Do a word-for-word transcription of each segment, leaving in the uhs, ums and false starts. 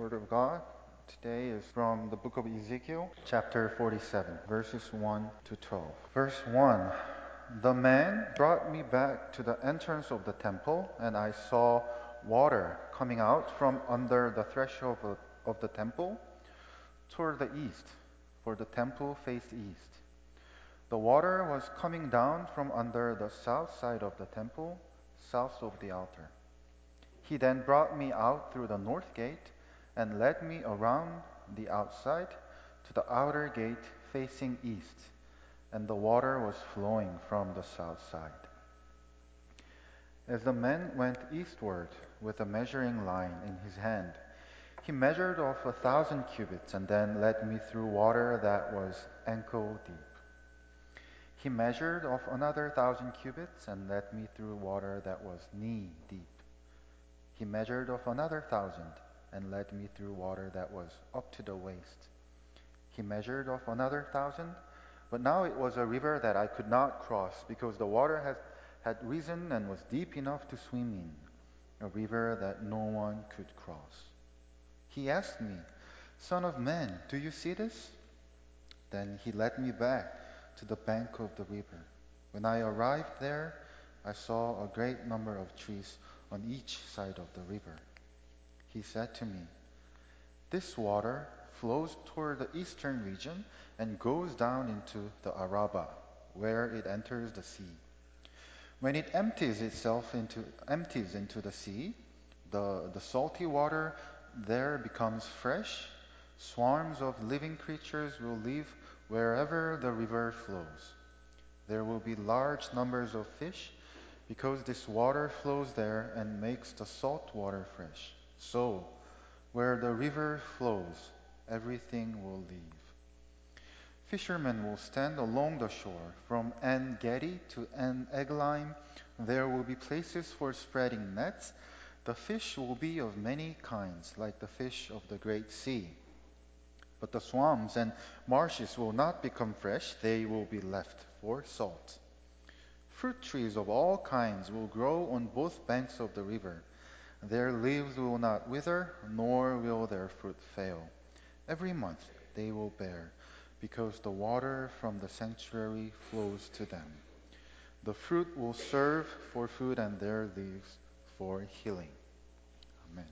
Word of God today is from the book of Ezekiel, chapter forty-seven, verses one to twelve. Verse one. The man brought me back to the entrance of the temple, and I saw water coming out from under the threshold of, of the temple toward the east, for the temple faced east. The water was coming down from under the south side of the temple, south of the altar. He then brought me out through the north gate and led me around the outside to the outer gate facing east, and the water was flowing from the south side. As the man went eastward with a measuring line in his hand, he measured off a thousand cubits and then led me through water that was ankle deep. He measured off another thousand cubits and led me through water that was knee deep. He measured off another thousand and led me through water that was up to the waist. He measured off another thousand, but now it was a river that I could not cross because the water had, had risen and was deep enough to swim in, a river that no one could cross. He asked me, "Son of man, do you see this?" Then he led me back to the bank of the river. When I arrived there, I saw a great number of trees on each side of the river. He said to me, "This water flows toward the eastern region and goes down into the Araba, where it enters the sea. When it empties itself into empties into the sea, the, the salty water there becomes fresh. Swarms of living creatures will live wherever the river flows. There will be large numbers of fish because this water flows there and makes the salt water fresh. So, where the river flows, everything will live. Fishermen will stand along the shore. From En Gedi to En Eglaim, there will be places for spreading nets. The fish will be of many kinds, like the fish of the great sea. But the swamps and marshes will not become fresh, they will be left for salt. Fruit trees of all kinds will grow on both banks of the river. Their leaves will not wither, nor will their fruit fail. Every month they will bear, because the water from the sanctuary flows to them. The fruit will serve for food and their leaves for healing." Amen.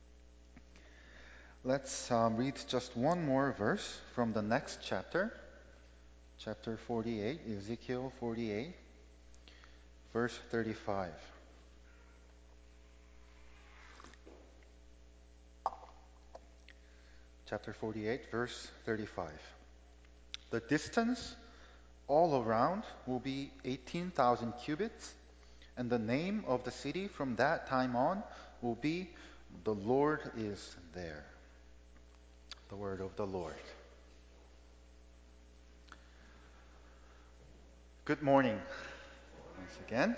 Let's um, read just one more verse from the next chapter, chapter forty-eight, Ezekiel forty-eight, verse thirty-five. Chapter forty-eight, verse thirty-five. The distance all around will be eighteen thousand cubits, and the name of the city from that time on will be "The Lord is there." The word of the Lord. Good morning once again.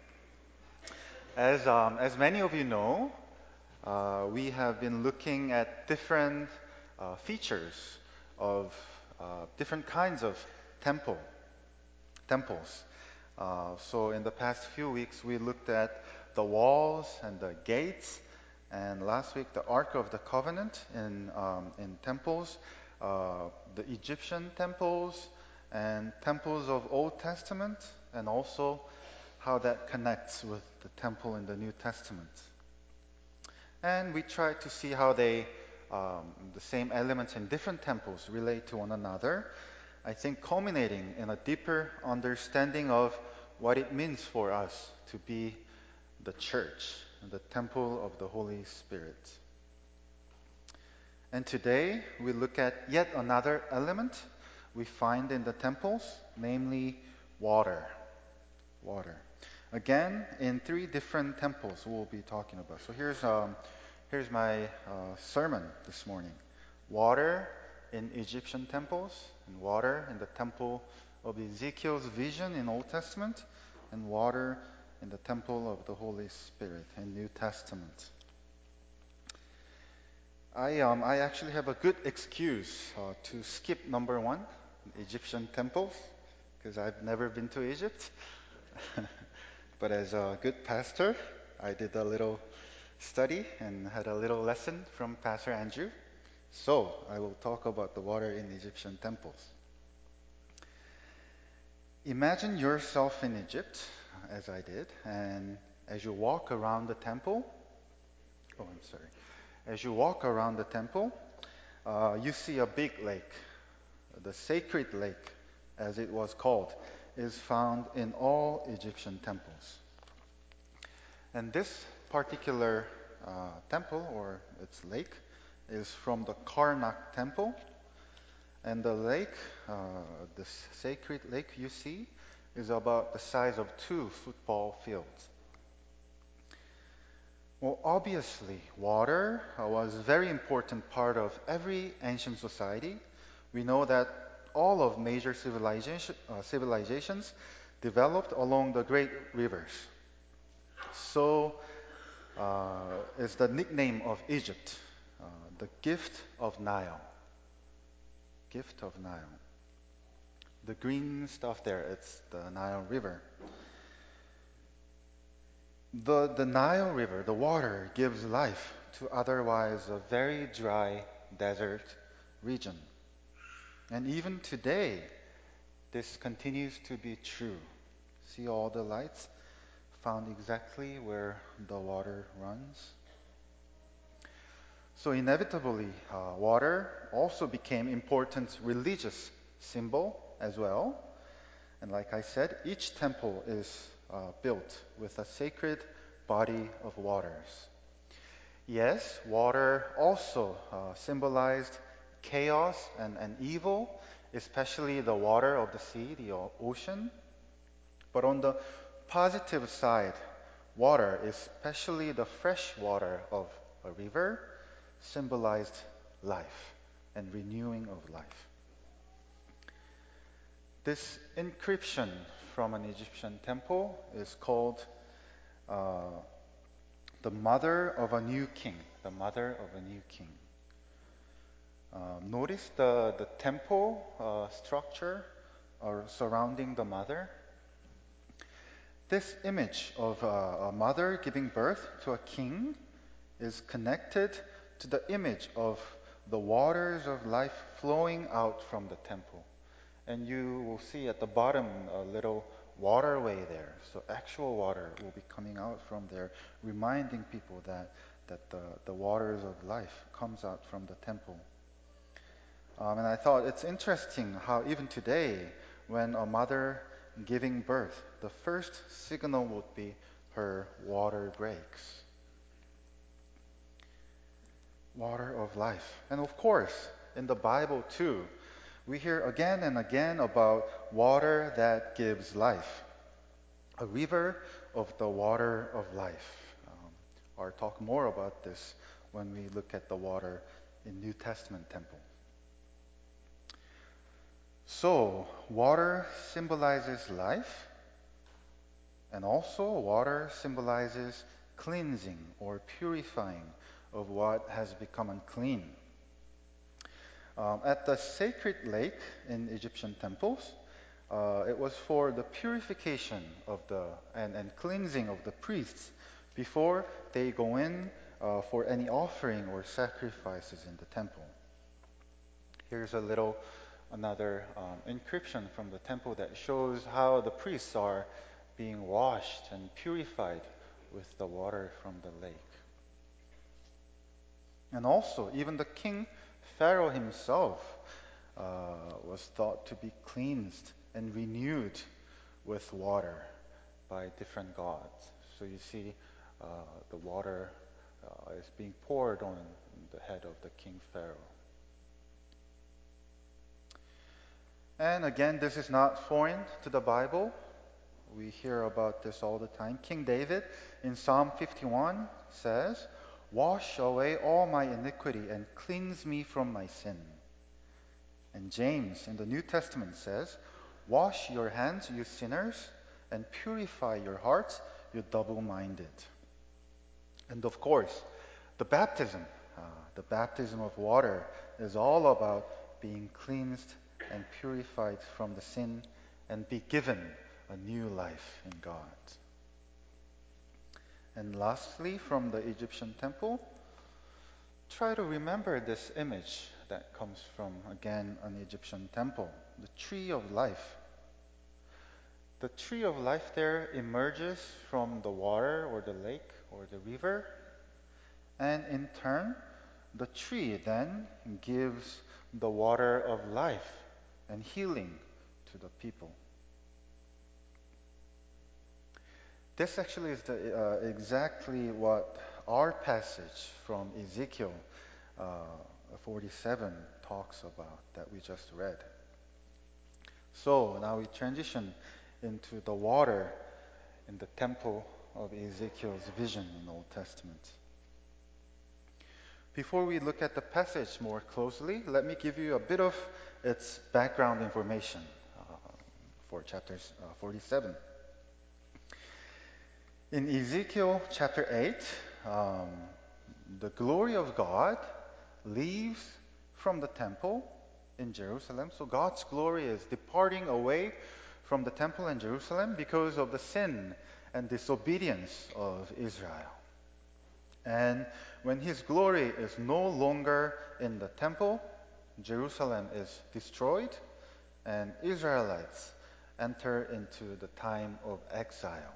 As, um, as many of you know, uh, we have been looking at different uh, features of uh, different kinds of temple, temples. Uh, so in the past few weeks, we looked at the walls and the gates, and last week the Ark of the Covenant in um, in temples, uh, the Egyptian temples, and temples of Old Testament, and also how that connects with the temple in the New Testament. And we tried to see how they, um, the same elements in different temples relate to one another. I think culminating in a deeper understanding of what it means for us to be the church, the temple of the Holy Spirit. And today we look at yet another element we find in the temples, namely water. Water. Again, in three different temples we'll be talking about. So here's um, here's my uh, sermon this morning. Water in Egyptian temples, and water in the temple of Ezekiel's vision in Old Testament, and water in the temple of the Holy Spirit in New Testament. I um, I actually have a good excuse uh, to skip number one, Egyptian temples, because I've never been to Egypt. But as a good pastor, I did a little study and had a little lesson from Pastor Andrew. So I will talk about the water in Egyptian temples. Imagine yourself in Egypt, as I did, and as you walk around the temple, oh, I'm sorry. As you walk around the temple, uh, you see a big lake. The sacred lake, as it was called, is found in all Egyptian temples. And this particular uh, temple, or its lake, is from the Karnak temple. And the lake, uh, this sacred lake you see, is about the size of two football fields. Well, obviously, water uh, was a very important part of every ancient society. We know that all of major civilization, uh, civilizations developed along the great rivers. So, uh, is the nickname of Egypt, uh, the gift of Nile. Gift of Nile. The green stuff there, it's the Nile River. The, the Nile River, the water, gives life to otherwise a very dry desert region. And even today, this continues to be true. See all the lights found exactly where the water runs? So inevitably, uh, water also became important religious symbol as well. And like I said, each temple is uh, built with a sacred body of waters. Yes, water also uh, symbolized chaos and, and evil, especially the water of the sea, the o- ocean. But on the positive side, water, especially the fresh water of a river, symbolized life and renewing of life. This inscription from an Egyptian temple is called uh, the mother of a new king. The mother of a new king. Um, notice the, the temple uh, structure or surrounding the mother. This image of uh, a mother giving birth to a king is connected to the image of the waters of life flowing out from the temple. And you will see at the bottom a little waterway there. So actual water will be coming out from there, reminding people that, that the, the waters of life comes out from the temple. Um, and I thought it's interesting how even today, when a mother giving birth, the first signal would be her water breaks. Water of life. And of course, in the Bible too, we hear again and again about water that gives life. A river of the water of life. Um, I'll talk more about this when we look at the water in New Testament temple. So, water symbolizes life, and also water symbolizes cleansing or purifying of what has become unclean. Um, at the sacred lake in Egyptian temples, uh, it was for the purification of the and, and cleansing of the priests before they go in uh, for any offering or sacrifices in the temple. Here's a little another um, inscription from the temple that shows how the priests are being washed and purified with the water from the lake. And also, even the king Pharaoh himself uh, was thought to be cleansed and renewed with water by different gods. So you see, uh, the water uh, is being poured on the head of the king Pharaoh. And again, this is not foreign to the Bible. We hear about this all the time. King David in Psalm fifty-one says, "Wash away all my iniquity and cleanse me from my sin." And James in the New Testament says, "Wash your hands, you sinners, and purify your hearts, you double-minded." And of course, the baptism, uh, the baptism of water, is all about being cleansed and purified from the sin and be given a new life in God. And lastly, from the Egyptian temple, try to remember this image that comes from, again, an Egyptian temple, the tree of life. The tree of life there emerges from the water or the lake or the river, and in turn, the tree then gives the water of life and healing to the people. This actually is the, uh, exactly what our passage from Ezekiel uh, forty-seven talks about that we just read. So now we transition into the water in the temple of Ezekiel's vision in the Old Testament. Before we look at the passage more closely, let me give you a bit of its background information uh, for chapters uh, forty-seven. In Ezekiel chapter eight, um, the glory of God leaves from the temple in Jerusalem. So God's glory is departing away from the temple in Jerusalem because of the sin and disobedience of Israel. And when his glory is no longer in the temple, Jerusalem is destroyed, and Israelites enter into the time of exile.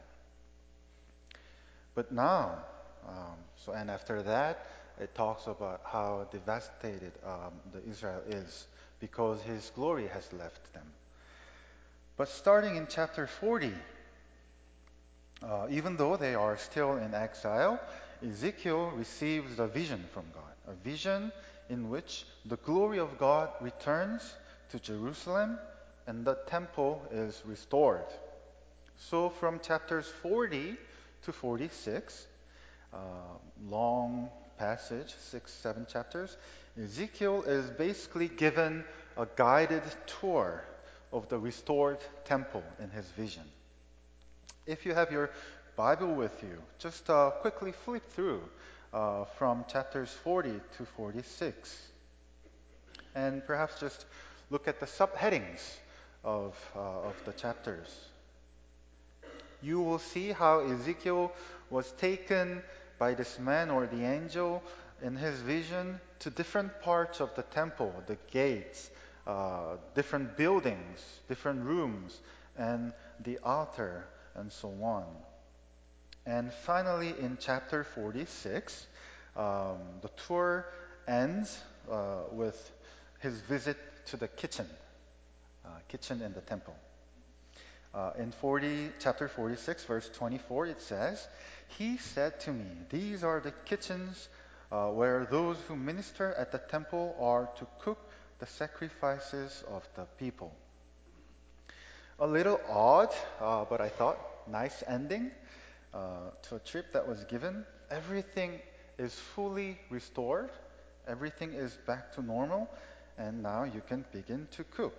But now, um, so and after that, it talks about how devastated um, the Israel is because his glory has left them. But starting in chapter forty, uh, even though they are still in exile, Ezekiel receives a vision from God, a vision in which the glory of God returns to Jerusalem and the temple is restored. So from chapters forty to forty-six, uh, long passage, six, seven chapters, Ezekiel is basically given a guided tour of the restored temple in his vision. If you have your Bible with you, just uh, quickly flip through uh, from chapters forty to forty-six. And perhaps just look at the subheadings of, uh, of the chapters. You will see how Ezekiel was taken by this man or the angel in his vision to different parts of the temple, the gates, uh, different buildings, different rooms, and the altar, and so on. And finally, in chapter forty-six, um, the tour ends uh, with his visit to the kitchen, uh, kitchen in the temple. Uh, in forty, chapter forty-six, verse twenty-four, it says, "He said to me, these are the kitchens uh, where those who minister at the temple are to cook the sacrifices of the people." A little odd, uh, but I thought nice ending uh, to a trip that was given. Everything is fully restored. Everything is back to normal. And now you can begin to cook.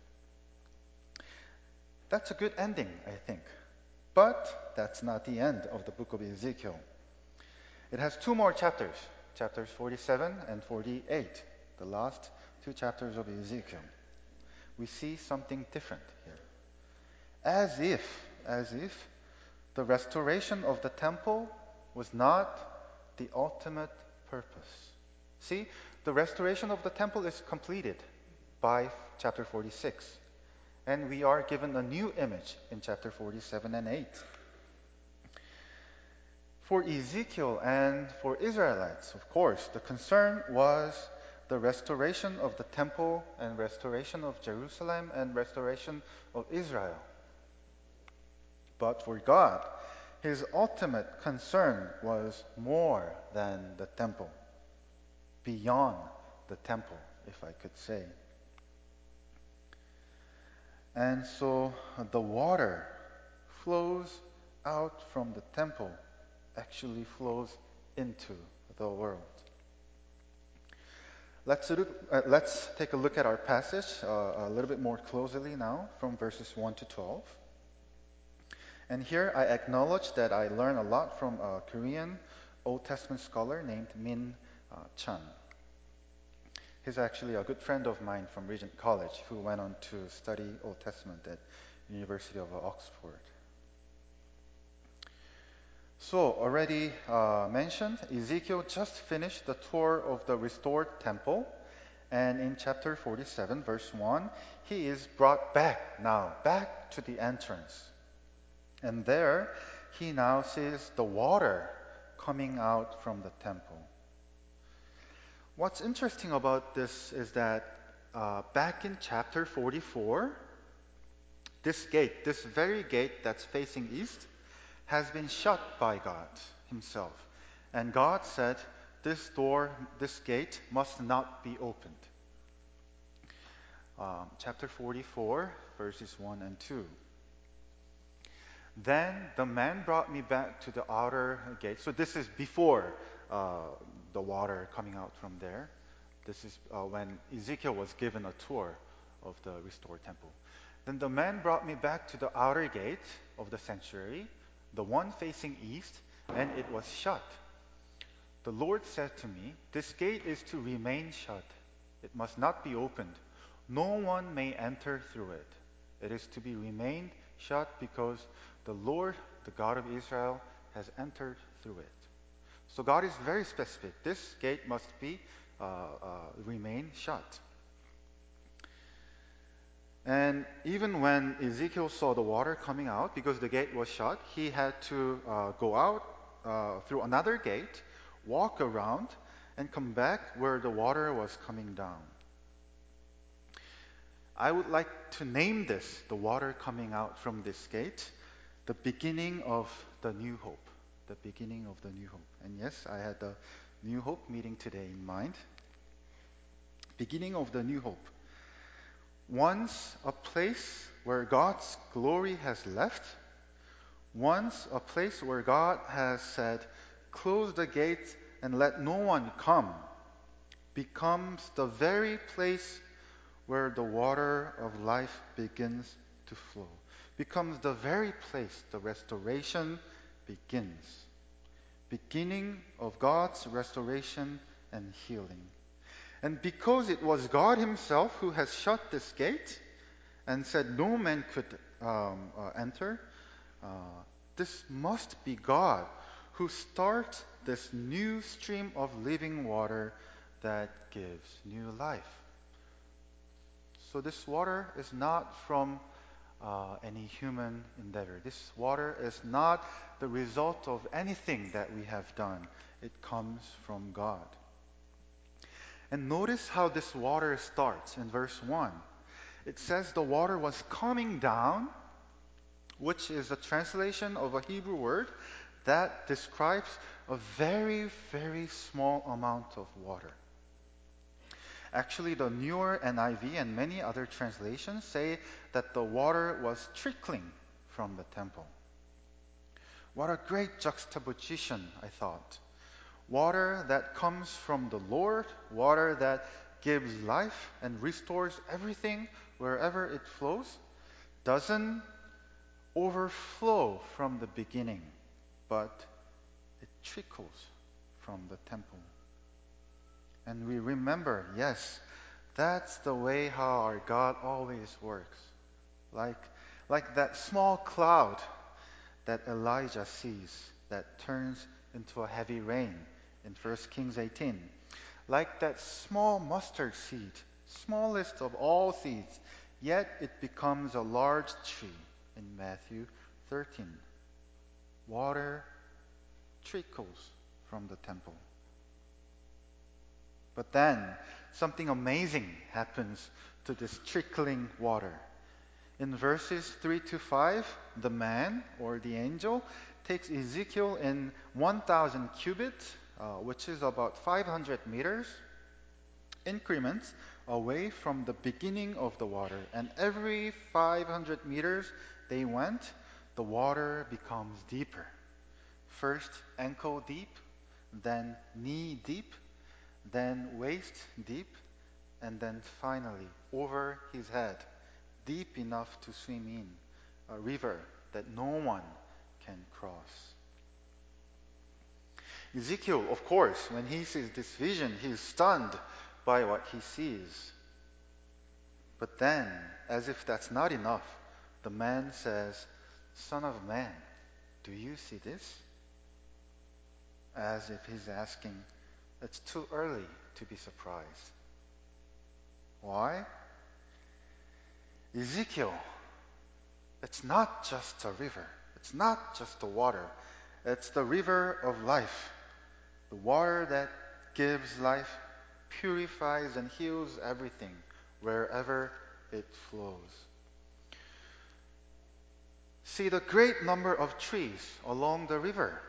That's a good ending, I think. But that's not the end of the book of Ezekiel. It has two more chapters, chapters forty-seven and forty-eight, the last two chapters of Ezekiel. We see something different here. As if, as if the restoration of the temple was not the ultimate purpose. See, the restoration of the temple is completed by chapter forty-six. And we are given a new image in chapter forty-seven and eight. For Ezekiel and for Israelites, of course, the concern was the restoration of the temple and restoration of Jerusalem and restoration of Israel. But for God, his ultimate concern was more than the temple, beyond the temple, if I could say. And so the water flows out from the temple, actually flows into the world. Let's, look, uh, let's take a look at our passage uh, a little bit more closely now from verses one to twelve. And here I acknowledge that I learned a lot from a Korean Old Testament scholar named Min uh, Chan. He's actually a good friend of mine from Regent College who went on to study Old Testament at University of Oxford. So, already uh, mentioned, Ezekiel just finished the tour of the restored temple. And in chapter forty-seven, verse one, he is brought back now, back to the entrance. And there, he now sees the water coming out from the temple. What's interesting about this is that uh, back in chapter forty-four, this gate, this very gate that's facing east, has been shut by God Himself. And God said, this door, this gate must not be opened. Um, chapter forty-four, verses one and two. Then the man brought me back to the outer gate. So this is before uh, the water coming out from there. This is uh, when Ezekiel was given a tour of the restored temple. Then the man brought me back to the outer gate of the sanctuary, the one facing east, and it was shut. The Lord said to me, this gate is to remain shut. It must not be opened. No one may enter through it. It is to be remained shut because the Lord, the God of Israel, has entered through it. So God is very specific. This gate must be uh, uh, remain shut. And even when Ezekiel saw the water coming out, because the gate was shut, he had to uh, go out uh, through another gate, walk around, and come back where the water was coming down. I would like to name this, the water coming out from this gate, the beginning of the new hope. The beginning of the new hope. And yes, I had the New Hope meeting today in mind. Beginning of the new hope. Once a place where God's glory has left, once a place where God has said, close the gates and let no one come, becomes the very place where the water of life begins to flow, becomes the very place the restoration begins. Beginning of God's restoration and healing. And because it was God Himself who has shut this gate and said no man could um, uh, enter, uh, this must be God who starts this new stream of living water that gives new life. So this water is not from uh, any human endeavor. This water is not the result of anything that we have done. It comes from God. And notice how this water starts in verse one. It says the water was coming down, which is a translation of a Hebrew word that describes a very, very small amount of water. Actually, the newer N I V and many other translations say that the water was trickling from the temple. What a great juxtaposition, I thought. Water that comes from the Lord, water that gives life and restores everything wherever it flows, doesn't overflow from the beginning, but it trickles from the temple. And we remember, yes, that's the way how our God always works. Like, like that small cloud that Elijah sees that turns into a heavy rain in First Kings eighteen. Like that small mustard seed, smallest of all seeds, yet it becomes a large tree in Matthew thirteen. Water trickles from the temple. But then something amazing happens to this trickling water. In verses three to five, the man or the angel takes Ezekiel in one thousand cubits, uh, which is about five hundred meters, increments away from the beginning of the water. And every five hundred meters they went, the water becomes deeper. First ankle deep, then knee deep, then waist deep, and then finally over his head, deep enough to swim in, a river that no one can cross. Ezekiel, of course, when he sees this vision, he is stunned by what he sees. But then, as if that's not enough, the man says, Son of man, do you see this? as if he's asking, it's too early to be surprised. Why? Ezekiel, it's not just a river. It's not just the water. It's the river of life. The water that gives life, purifies and heals everything wherever it flows. See the great number of trees along the river.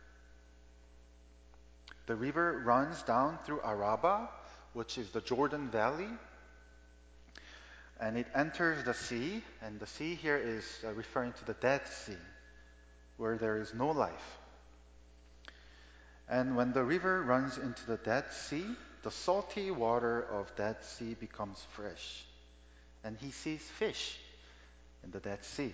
The river runs down through Araba, which is the Jordan Valley, and it enters the sea, and the sea here is uh, referring to the Dead Sea, where there is no life. And when the river runs into the Dead Sea, the salty water of Dead Sea becomes fresh, and he sees fish in the Dead Sea.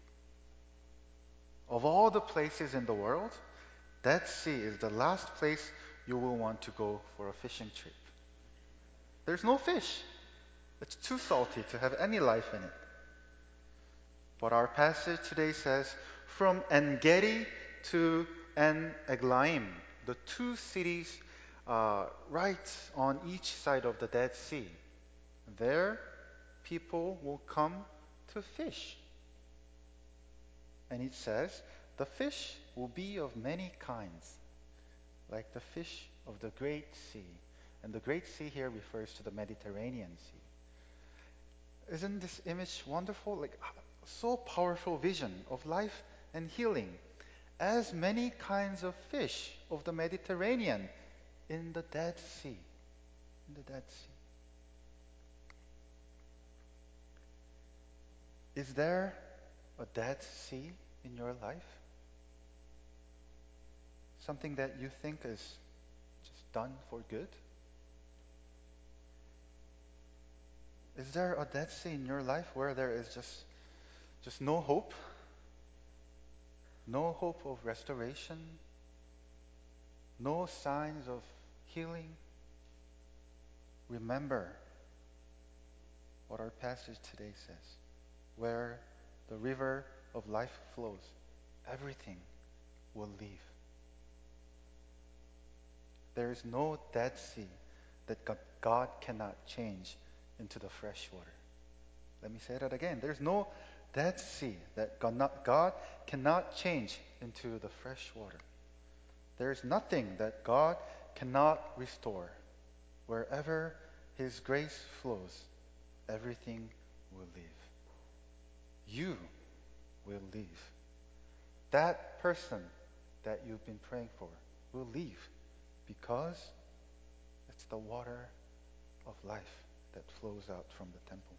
Of all the places in the world, Dead Sea is the last place you will want to go for a fishing trip. There's no fish. It's too salty to have any life in it. But our passage today says, from En-gedi to En-eglaim, the two cities uh, right on each side of the Dead Sea, there people will come to fish. And it says, the fish will be of many kinds, like the fish of the Great Sea. And the Great Sea here refers to the Mediterranean Sea. Isn't this image wonderful? Like, so powerful vision of life and healing. As many kinds of fish of the Mediterranean in the Dead Sea. In the Dead Sea. Is there a Dead Sea in your life? Something that you think is just done for good? Is there a Dead Sea in your life where there is just, just no hope? No hope of restoration? No signs of healing? Remember what our passage today says. Where the river of life flows, everything will leave. There is no Dead Sea that God cannot change into the fresh water. Let me say that again. There's no Dead Sea that God, not, God cannot change into the fresh water. There's nothing that God cannot restore. Wherever His grace flows, everything will leave. You will leave. That person that you've been praying for will leave because it's the water of life that flows out from the temple.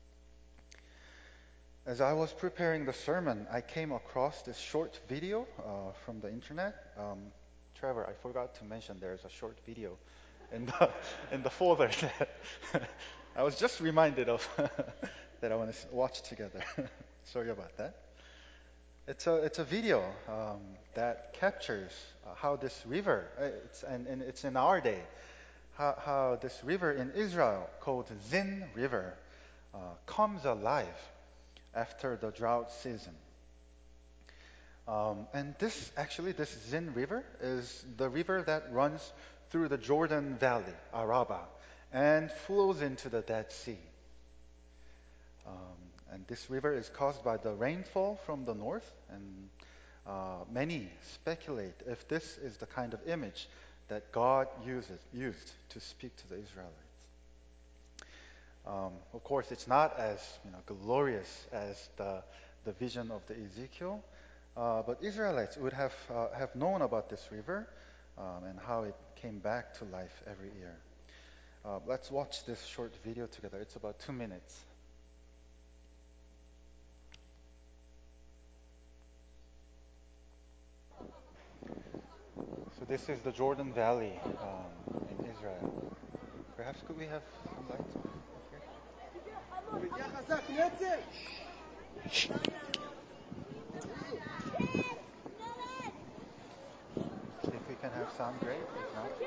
As I was preparing the sermon, I came across this short video uh, from the internet. Um, Trevor, I forgot to mention there's a short video in the, in the folder that I was just reminded of that I want to watch together. Sorry about that. It's a it's a video um, that captures uh, how this river, uh, it's and, and it's in our day, how, how this river in Israel called Zin River uh, comes alive after the drought season. Um, and this actually this Zin River is the river that runs through the Jordan Valley, Araba, and flows into the Dead Sea. Um, and this river is caused by the rainfall from the north, and uh, many speculate if this is the kind of image that God uses, used to speak to the Israelites. Um, of course, it's not as you know, glorious as the, the vision of the Ezekiel, uh, but Israelites would have, uh, have known about this river um, and how it came back to life every year. Uh, let's watch this short video together. It's about two minutes. So this is the Jordan Valley um, in Israel. Perhaps could we have some lights up here? If we can have sound, great. If not,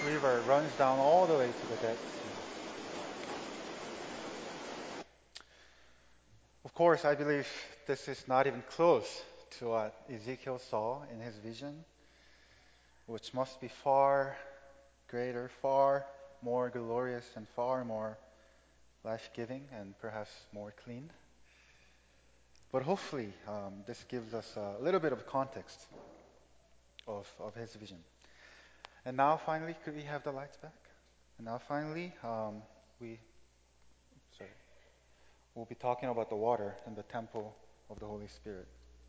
river runs down all the way to the Dead Sea. Of course, I believe this is not even close to what Ezekiel saw in his vision, which must be far greater, far more glorious, and far more life giving, and perhaps more clean. But hopefully, um, this gives us a little bit of context of, of his vision. And now, finally, could we have the lights back? And now, finally, um, we sorry, we'll be talking about the water and the temple of the Holy Spirit.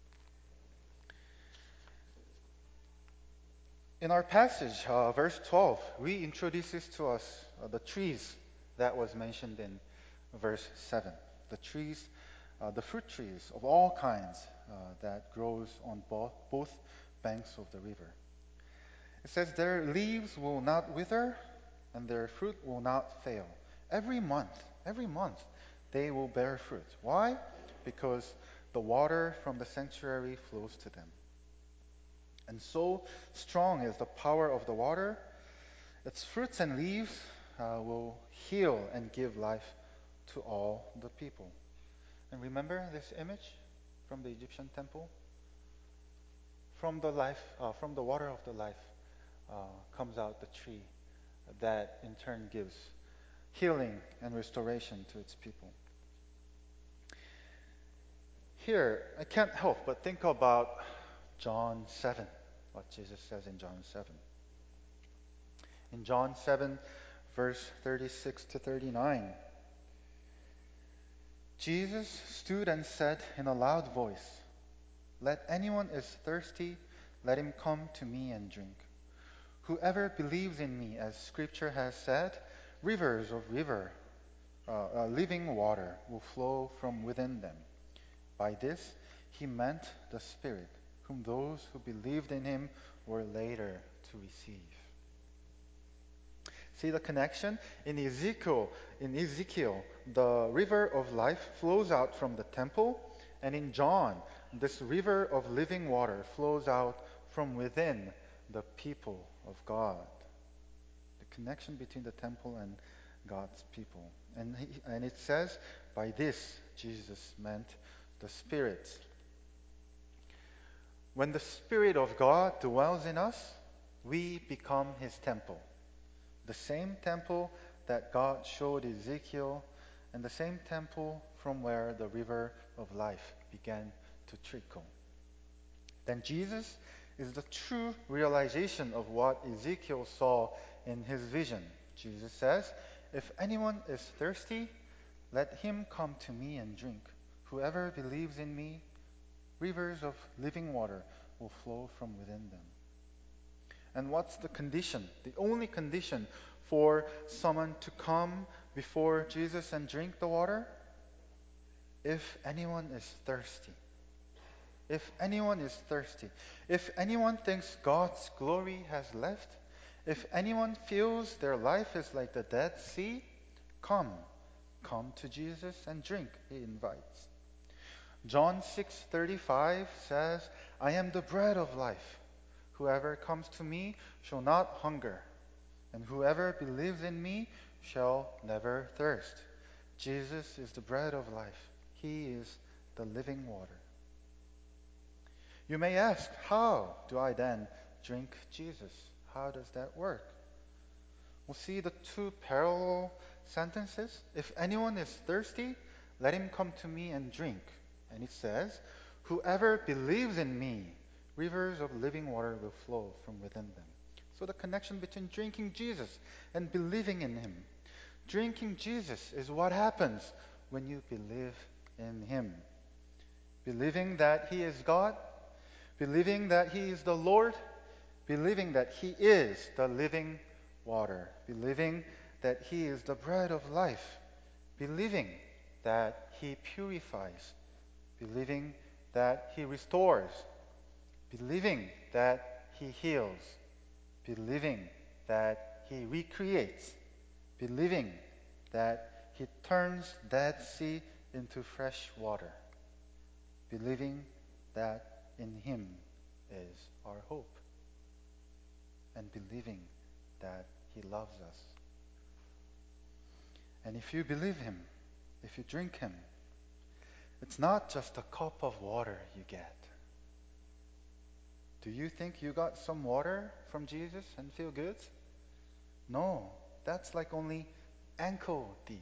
In our passage, uh, verse twelve, reintroduces to us uh, the trees that was mentioned in verse seven. The trees, uh, the fruit trees of all kinds uh, that grows on bo- both banks of the river. It says their leaves will not wither and their fruit will not fail. Every month, every month, they will bear fruit. Why? Because the water from the sanctuary flows to them. And so strong is the power of the water, its fruits and leaves uh, will heal and give life to all the people. And remember this image from the Egyptian temple? From the life, uh, from the water of the life uh, comes out the tree that in turn gives healing and restoration to its people. Here, I can't help but think about John seven, what Jesus says in John seven. In John seven, verse thirty-six to thirty-nine, Jesus stood and said in a loud voice, "Let anyone is thirsty, let him come to me and drink. Whoever believes in me, as Scripture has said, rivers of river, uh, uh, living water will flow from within them." By this he meant the Spirit, whom those who believed in him were later to receive. See the connection? In Ezekiel, in Ezekiel, the river of life flows out from the temple, and in John, this river of living water flows out from within the people of God. The connection between the temple and God's people. And, he, and it says, by this, Jesus meant the Spirit. When the Spirit of God dwells in us, we become his temple. The same temple that God showed Ezekiel, and the same temple from where the river of life began to trickle. Then Jesus is the true realization of what Ezekiel saw in his vision. Jesus says, "If anyone is thirsty, let him come to me and drink. Whoever believes in me, rivers of living water will flow from within them." And what's the condition? The only condition for someone to come before Jesus and drink the water? If anyone is thirsty. If anyone is thirsty. If anyone thinks God's glory has left. If anyone feels their life is like the Dead Sea, come. Come to Jesus and drink, he invites. John six thirty-five says, "I am the bread of life. Whoever comes to me shall not hunger, and whoever believes in me shall never thirst." Jesus is the bread of life. He is the living water. You may ask, how do I then drink Jesus? How does that work? We'll see the two parallel sentences. If anyone is thirsty, let him come to me and drink. And it says, whoever believes in me, rivers of living water will flow from within them. So the connection between drinking Jesus and believing in him. Drinking Jesus is what happens when you believe in him. Believing that he is God, believing that he is the Lord, believing that he is the living water, believing that he is the bread of life, believing that he purifies, believing that he restores, believing that he heals, believing that he recreates, believing that he turns Dead Sea into fresh water, believing that in him is our hope, and believing that He loves us. And if you believe Him, if you drink Him, it's not just a cup of water you get. Do you think you got some water from Jesus and feel good? No, that's like only ankle deep.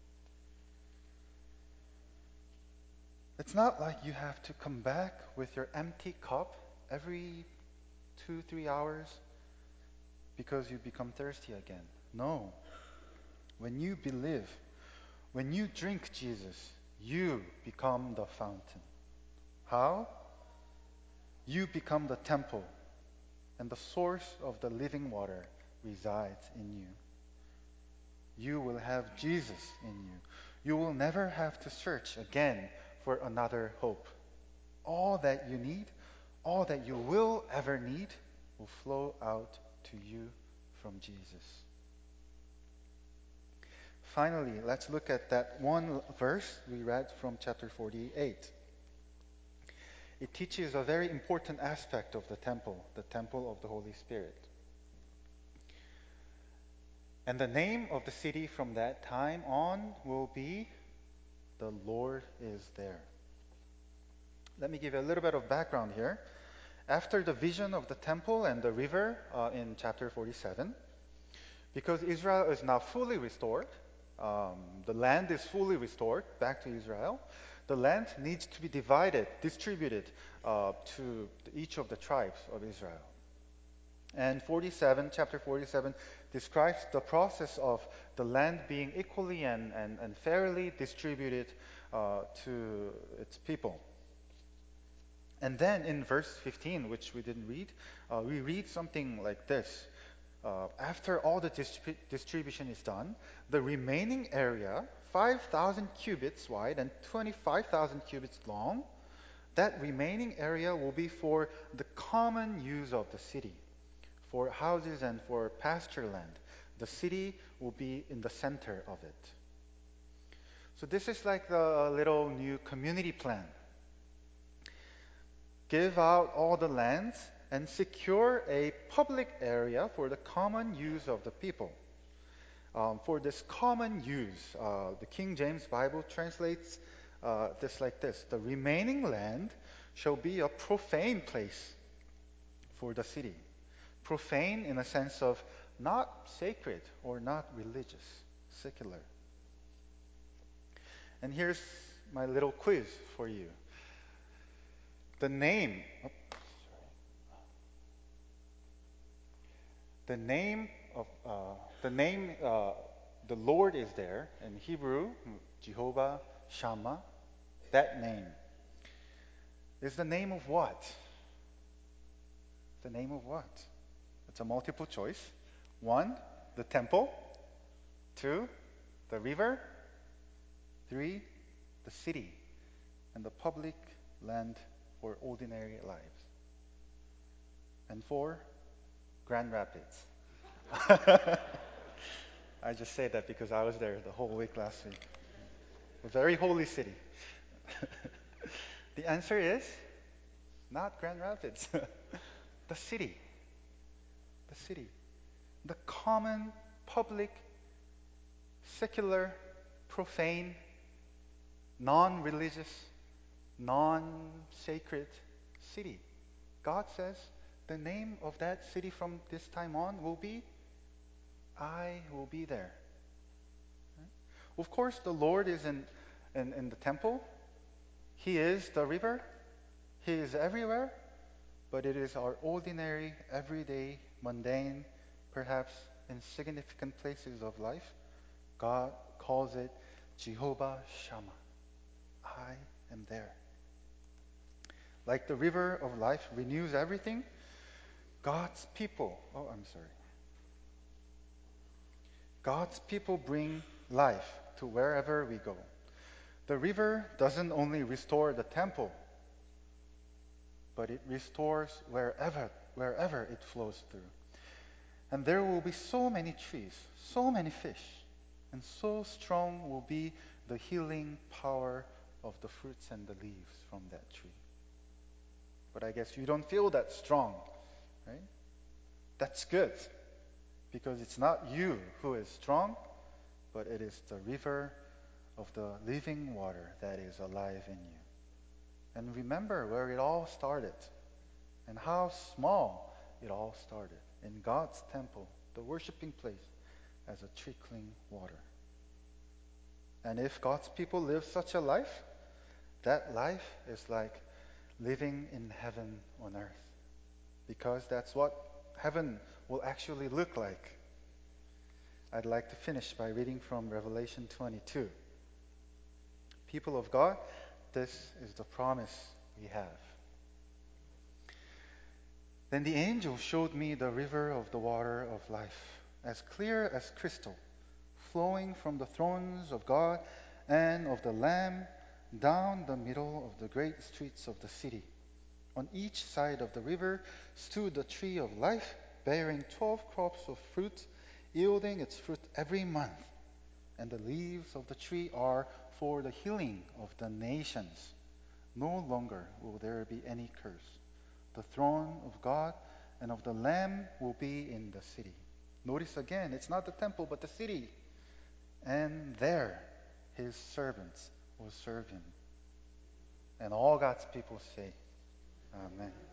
It's not like you have to come back with your empty cup every two, three hours because you become thirsty again. No. When you believe, when you drink Jesus, you become the fountain. How? You become the temple, and the source of the living water resides in you. You will have Jesus in you. You will never have to search again for another hope. All that you need, all that you will ever need, will flow out to you from Jesus. Finally, let's look at that one verse we read from chapter forty-eight. It teaches a very important aspect of the temple, the temple of the Holy Spirit. And the name of the city from that time on will be "The Lord is there." Let me give you a little bit of background here. After the vision of the temple and the river uh, in chapter forty-seven, because Israel is now fully restored, um, the land is fully restored back to Israel, the land needs to be divided, distributed uh, to each of the tribes of Israel. And forty-seven, chapter forty-seven describes the process of the land being equally and, and, and fairly distributed uh, to its people. And then in verse fifteen, which we didn't read, uh, we read something like this. Uh, after all the distrib- distribution is done, the remaining area, five thousand cubits wide and twenty-five thousand cubits long, that remaining area will be for the common use of the city, for houses and for pasture land. The city will be in the center of it. So this is like the little new community plan. Give out all the lands and secure a public area for the common use of the people. Um, for this common use, uh, the King James Bible translates uh, this like this: the remaining land shall be a profane place for the city. Profane in a sense of not sacred or not religious, secular. And here's my little quiz for you. The name, oh, the name of uh, the name, uh, the Lord is there in Hebrew, Jehovah Shammah. That name is the name of what? The name of what? It's a multiple choice. One, the temple. Two, the river. Three, the city and the public land for ordinary lives. And four, Grand Rapids. I just say that because I was there the whole week last week. A very holy city. The answer is not Grand Rapids. The city. The city. The common, public, secular, profane, non-religious, non-sacred city. God says the name of that city from this time on will be, I will be there. Of course, the Lord is in, in, in the temple. He is the river. He is everywhere. But it is our ordinary, everyday, mundane, perhaps insignificant places of life. God calls it Jehovah Shammah. I am there. Like the river of life renews everything, God's people, oh, I'm sorry. God's people bring life to wherever we go. The river doesn't only restore the temple, but it restores wherever, wherever it flows through. And there will be so many trees, so many fish, and so strong will be the healing power of the fruits and the leaves from that tree. But I guess you don't feel that strong, right? That's good. because it's not you who is strong, but it is the river of the living water that is alive in you. And remember where it all started and how small it all started in God's temple, the worshiping place, as a trickling water. And if God's people live such a life, that life is like living in heaven on earth. Because that's what heaven will actually look like. I'd like to finish by reading from Revelation twenty-two. People of God, this is the promise we have. Then the angel showed me the river of the water of life, as clear as crystal, flowing from the thrones of God and of the Lamb down the middle of the great streets of the city. On each side of the river stood the tree of life, bearing twelve crops of fruit, yielding its fruit every month. And the leaves of the tree are for the healing of the nations. No longer will there be any curse. The throne of God and of the Lamb will be in the city. Notice again, it's not the temple, but the city. And there his servants will serve him. And all God's people say, Amen.